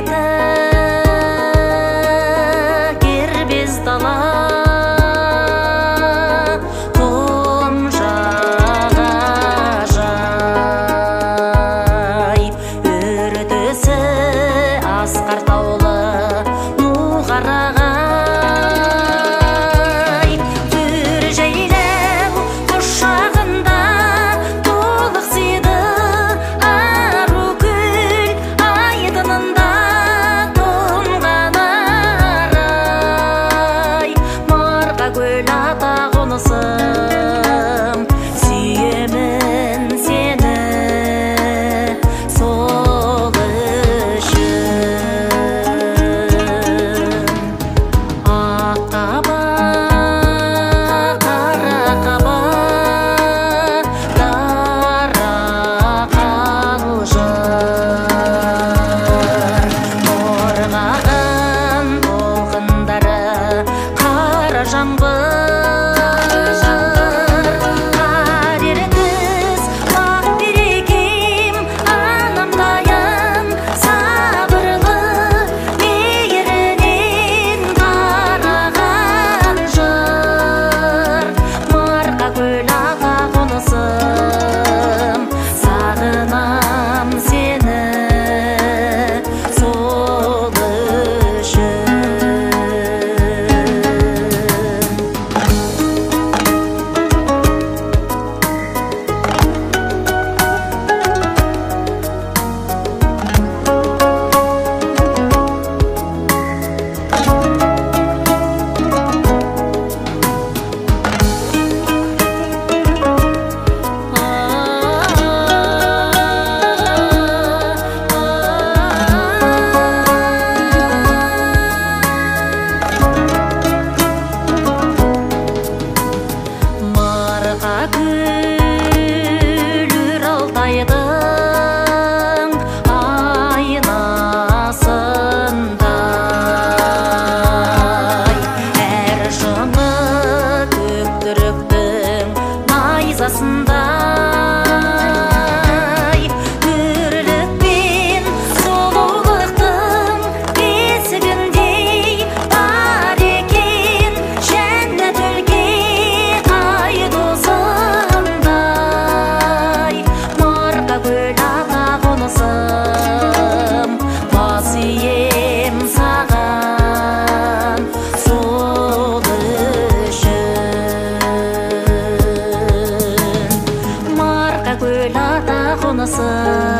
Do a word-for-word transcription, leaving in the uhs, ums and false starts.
реті кербез дала құм жағажай үрдісі асқар таулы нуғарағай түр жайлау құшағында толықсиды ару күл айдынында тұнған арай марқа көл ата қонысым сүйемін сені сол үшін ақ қаба қара қаба дара қалжыр қорғаған толқындары қара жаңбыр қадірсіз бақ берекем анамдайын сабырлы мейірінен қараған жыр марқа көл ата қонысым сағынам сені сол үшін марқа күлір алтайдың айнасындай әр шыңы көктүріктің найзасындай үрлік пен сұлулықтың бесігіндей бар екен жәннат өлке ай досындай марқа көл ата қонысым бас ием саған сол үшін марқа көл ата қонысым